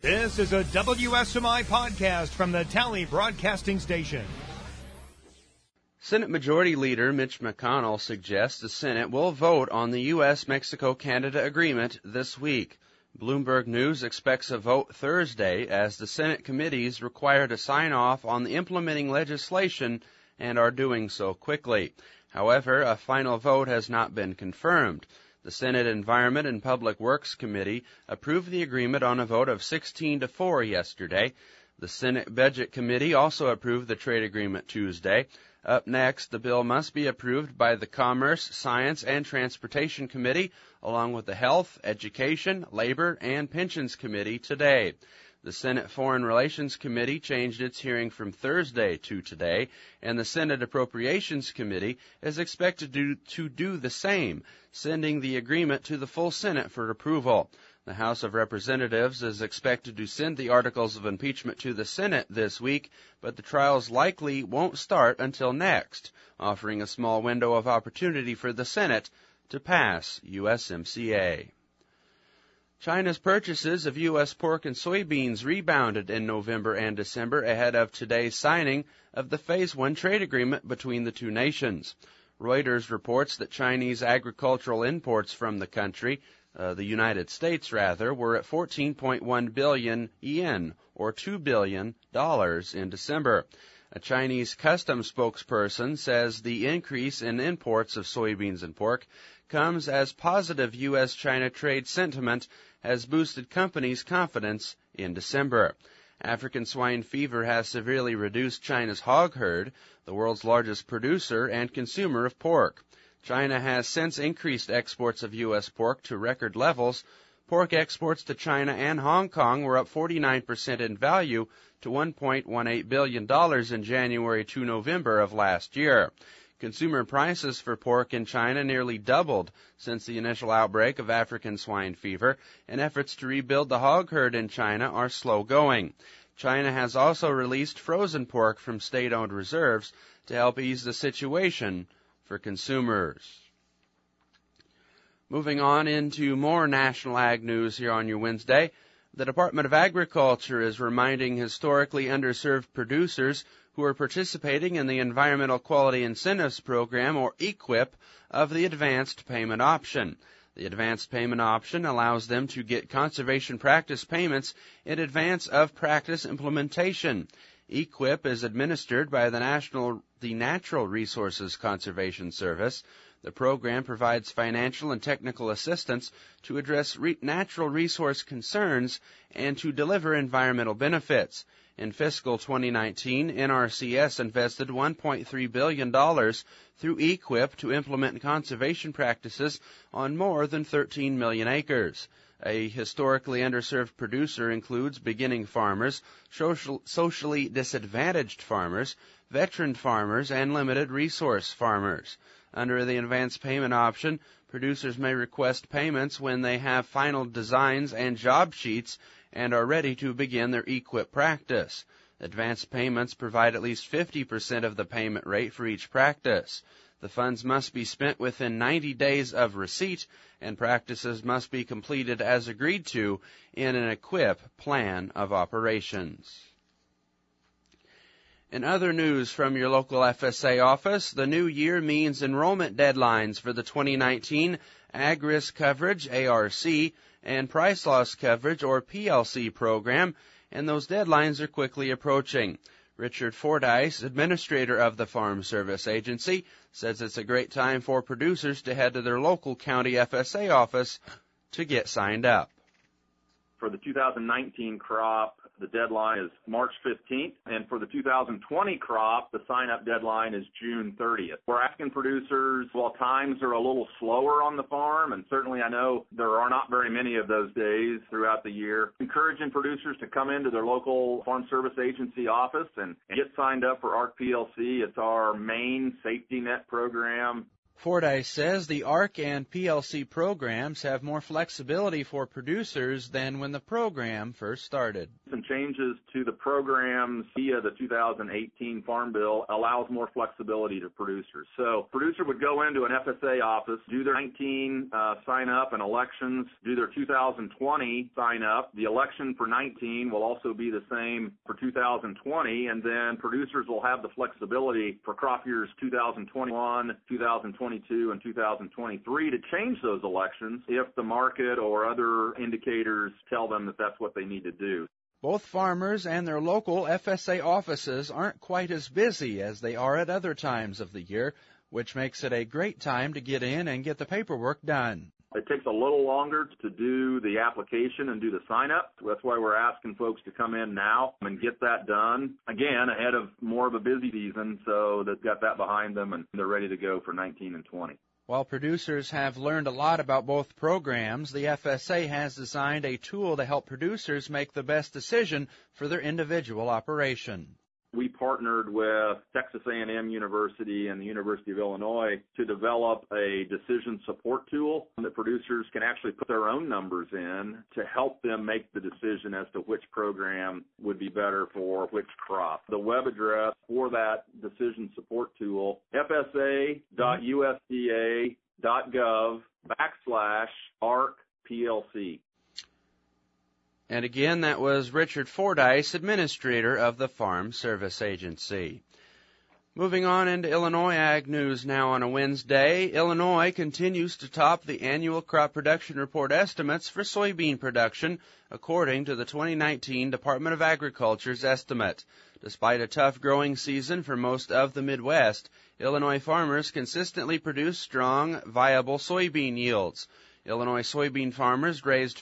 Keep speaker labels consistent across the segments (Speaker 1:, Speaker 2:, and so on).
Speaker 1: This is a WSMI podcast from the Tally Broadcasting Station.
Speaker 2: Senate Majority Leader Mitch McConnell suggests the Senate will vote on the U.S.-Mexico-Canada agreement this week. Bloomberg News expects a vote Thursday as the Senate committees require to sign off on the implementing legislation and are doing so quickly. However, a final vote has not been confirmed. The Senate Environment and Public Works Committee approved the agreement on a vote of 16-4 yesterday. The Senate Budget Committee also approved the trade agreement Tuesday. Up next, the bill must be approved by the Commerce, Science, and Transportation Committee, along with the Health, Education, Labor, and Pensions Committee today. The Senate Foreign Relations Committee changed its hearing from Thursday to today, and the Senate Appropriations Committee is expected to do the same, sending the agreement to the full Senate for approval. The House of Representatives is expected to send the articles of impeachment to the Senate this week, but the trials likely won't start until next, offering a small window of opportunity for the Senate to pass USMCA. China's purchases of U.S. pork and soybeans rebounded in November and December ahead of today's signing of the Phase 1 trade agreement between the two nations. Reuters reports that Chinese agricultural imports from the country, the United States rather, were at 14.1 billion yen, or $2 billion, in December. A Chinese customs spokesperson says the increase in imports of soybeans and pork comes as positive U.S.-China trade sentiment has boosted companies' confidence in December. African swine fever has severely reduced China's hog herd, the world's largest producer and consumer of pork. China has since increased exports of U.S. pork to record levels. Pork exports to China and Hong Kong were up 49% in value to $1.18 billion in January to November of last year. Consumer prices for pork in China nearly doubled since the initial outbreak of African swine fever, and efforts to rebuild the hog herd in China are slow going. China has also released frozen pork from state-owned reserves to help ease the situation for consumers. Moving on into more national ag news here on your Wednesday, the Department of Agriculture is reminding historically underserved producers who are participating in the Environmental Quality Incentives Program, or EQIP, of the Advanced Payment Option. The Advanced Payment Option allows them to get conservation practice payments in advance of practice implementation. EQIP is administered by the Natural Resources Conservation Service. The program provides financial and technical assistance to address natural resource concerns and to deliver environmental benefits. In fiscal 2019, NRCS invested $1.3 billion through EQIP to implement conservation practices on more than 13 million acres. A historically underserved producer includes beginning farmers, socially disadvantaged farmers, veteran farmers, and limited resource farmers. Under the advanced payment option, producers may request payments when they have final designs and job sheets and are ready to begin their EQIP practice. Advanced payments provide at least 50% of the payment rate for each practice. The funds must be spent within 90 days of receipt, and practices must be completed as agreed to in an EQIP plan of operations. In other news from your local FSA office, the new year means enrollment deadlines for the 2019 Ag Risk Coverage, ARC, and Price Loss Coverage, or PLC, program, and those deadlines are quickly approaching. Richard Fordyce, administrator of the Farm Service Agency, says it's a great time for producers to head to their local county FSA office to get signed up.
Speaker 3: For the 2019 crop, the deadline is March 15th, and for the 2020 crop, the sign-up deadline is June 30th. We're asking producers, while times are a little slower on the farm, and certainly I know there are not very many of those days throughout the year, encouraging producers to come into their local Farm Service Agency office and get signed up for ARC PLC. It's our main safety net program.
Speaker 2: Fordyce says the ARC and PLC programs have more flexibility for producers than when the program first started.
Speaker 3: Some changes to the programs via the 2018 Farm Bill allows more flexibility to producers. So producer would go into an FSA office, do their 19 sign up and elections, do their 2020 sign up. The election for 19 will also be the same for 2020, and then producers will have the flexibility for crop years 2021, 2022, and 2023 to change those elections if the market or other indicators tell them that that's what they need to do.
Speaker 2: Both farmers and their local FSA offices aren't quite as busy as they are at other times of the year, which makes it a great time to get in and get the paperwork done.
Speaker 3: It takes a little longer to do the application and do the sign-up. That's why we're asking folks to come in now and get that done, again, ahead of more of a busy season, so they've got that behind them and they're ready to go for 19 and 20.
Speaker 2: While producers have learned a lot about both programs, the FSA has designed a tool to help producers make the best decision for their individual operation.
Speaker 3: We partnered with Texas A&M University and the University of Illinois to develop a decision support tool that producers can actually put their own numbers in to help them make the decision as to which program would be better for which crop. The web address for that decision support tool, fsa.usda.gov/ARC-PLC.
Speaker 2: And again, that was Richard Fordyce, Administrator of the Farm Service Agency. Moving on into Illinois Ag News now on a Wednesday. Illinois continues to top the annual crop production report estimates for soybean production, according to the 2019 Department of Agriculture's estimate. Despite a tough growing season for most of the Midwest, Illinois farmers consistently produce strong, viable soybean yields. Illinois soybean farmers raised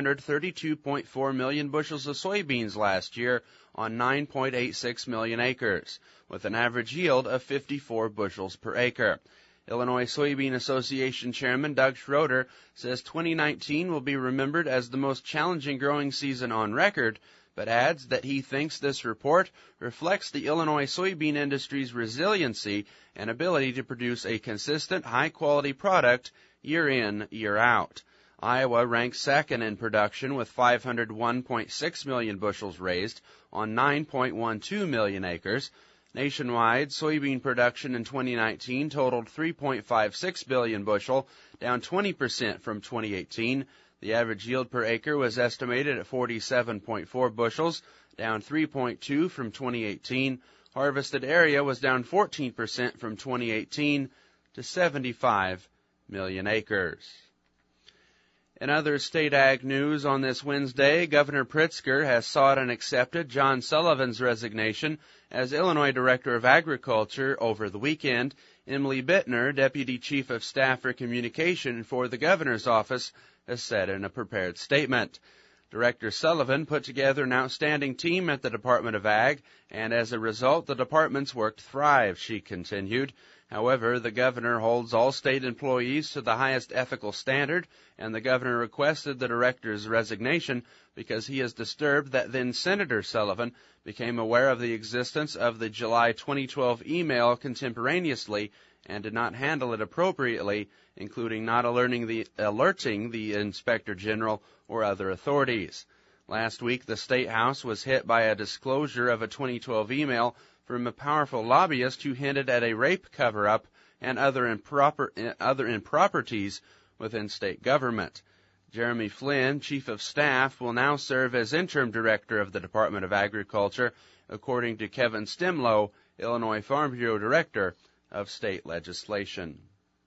Speaker 2: 532.4 million bushels of soybeans last year on 9.86 million acres, with an average yield of 54 bushels per acre. Illinois Soybean Association Chairman Doug Schroeder says 2019 will be remembered as the most challenging growing season on record, but adds that he thinks this report reflects the Illinois soybean industry's resiliency and ability to produce a consistent, high-quality product year in, year out. Iowa ranks second in production with 501.6 million bushels raised on 9.12 million acres. Nationwide, soybean production in 2019 totaled 3.56 billion bushel, down 20% from 2018. The average yield per acre was estimated at 47.4 bushels, down 3.2 from 2018. Harvested area was down 14% from 2018 to 75 million acres. In other state ag news on this Wednesday, Governor Pritzker has sought and accepted John Sullivan's resignation as Illinois Director of Agriculture over the weekend. Emily Bittner, Deputy Chief of Staff for Communication for the Governor's Office, has said in a prepared statement. Director Sullivan put together an outstanding team at the Department of Ag, and as a result, the department's work thrived, she continued. However, the governor holds all state employees to the highest ethical standard, and the governor requested the director's resignation because he is disturbed that then Senator Sullivan became aware of the existence of the July 2012 email contemporaneously and did not handle it appropriately, including not alerting the Inspector General or other authorities. Last week, the State House was hit by a disclosure of a 2012 email from a powerful lobbyist who hinted at a rape cover-up and other improprieties within state government. Jeremy Flynn, Chief of Staff, will now serve as Interim Director of the Department of Agriculture, according to Kevin Stimlow, Illinois Farm Bureau Director of State Legislation.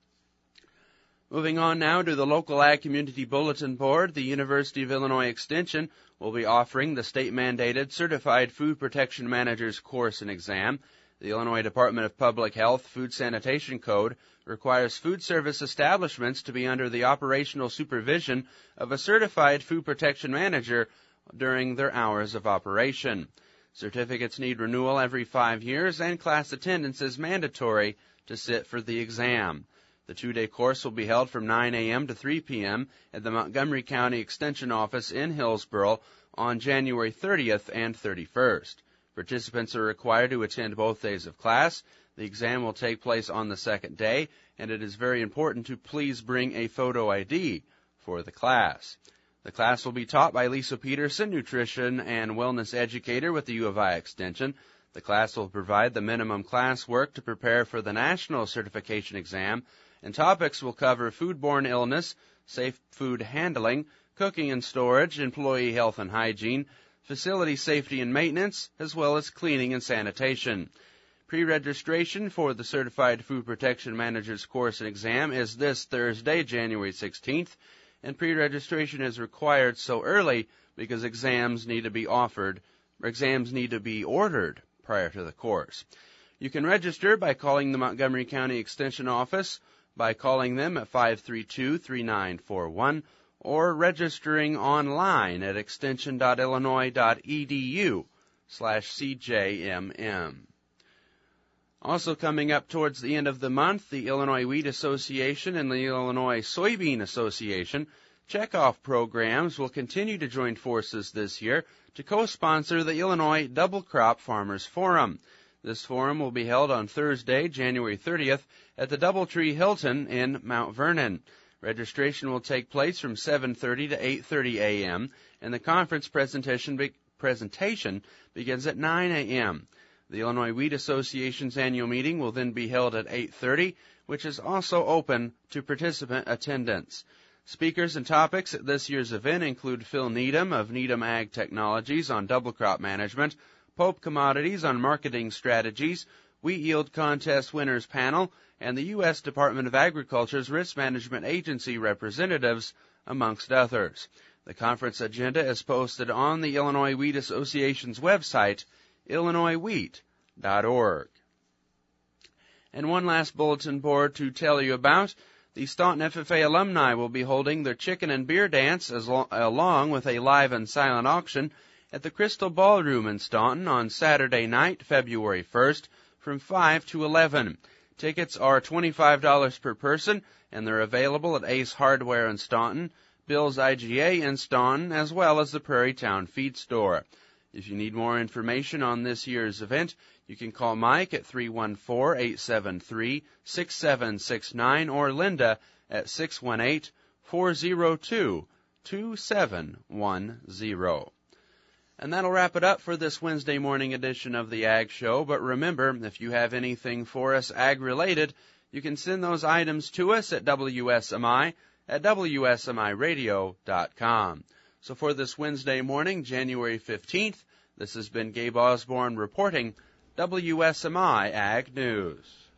Speaker 2: Moving on now to the local Ag Community Bulletin Board, the University of Illinois Extension will be offering the state-mandated Certified Food Protection Manager's course and exam. The Illinois Department of Public Health Food Sanitation Code requires food service establishments to be under the operational supervision of a certified food protection manager during their hours of operation. Certificates need renewal every 5 years, and class attendance is mandatory to sit for the exam. The 2-day course will be held from 9 a.m. to 3 p.m. at the Montgomery County Extension Office in Hillsboro on January 30th and 31st. Participants are required to attend both days of class. The exam will take place on the second day, and it is very important to please bring a photo ID for the class. The class will be taught by Lisa Peterson, nutrition and wellness educator with the U of I Extension. The class will provide the minimum classwork to prepare for the national certification exam, and topics will cover foodborne illness, safe food handling, cooking and storage, employee health and hygiene, facility safety and maintenance, as well as cleaning and sanitation. Pre-registration for the Certified Food Protection Manager's course and exam is this Thursday, January 16th, and pre-registration is required so early because exams need to be ordered prior to the course. You can register by calling the Montgomery County Extension Office by calling them at 532-3941 or registering online at extension.illinois.edu/CJMM. Also coming up towards the end of the month, the Illinois Wheat Association and the Illinois Soybean Association checkoff programs will continue to join forces this year to co-sponsor the Illinois Double Crop Farmers Forum. This forum will be held on Thursday, January 30th at the Doubletree Hilton in Mount Vernon. Registration will take place from 7:30 to 8:30 a.m., and the conference presentation begins at 9 a.m. The Illinois Wheat Association's annual meeting will then be held at 8:30, which is also open to participant attendance. Speakers and topics at this year's event include Phil Needham of Needham Ag Technologies on double crop management, Pope Commodities on marketing strategies, Wheat Yield Contest Winners Panel, and the U.S. Department of Agriculture's Risk Management Agency representatives, amongst others. The conference agenda is posted on the Illinois Wheat Association's website, illinoiswheat.org. And one last bulletin board to tell you about. The Staunton FFA alumni will be holding their chicken and beer dance along with a live and silent auction at the Crystal Ballroom in Staunton on Saturday night, February 1st, from 5 to 11. Tickets are $25 per person, and they're available at Ace Hardware in Staunton, Bill's IGA in Staunton, as well as the Prairie Town Feed Store. If you need more information on this year's event, you can call Mike at 314-873-6769 or Linda at 618-402-2710. And that'll wrap it up for this Wednesday morning edition of the Ag Show. But remember, if you have anything for us ag-related, you can send those items to us at WSMI at WSMIradio.com. So for this Wednesday morning, January 15th, this has been Gabe Osborne reporting WSMI Ag News.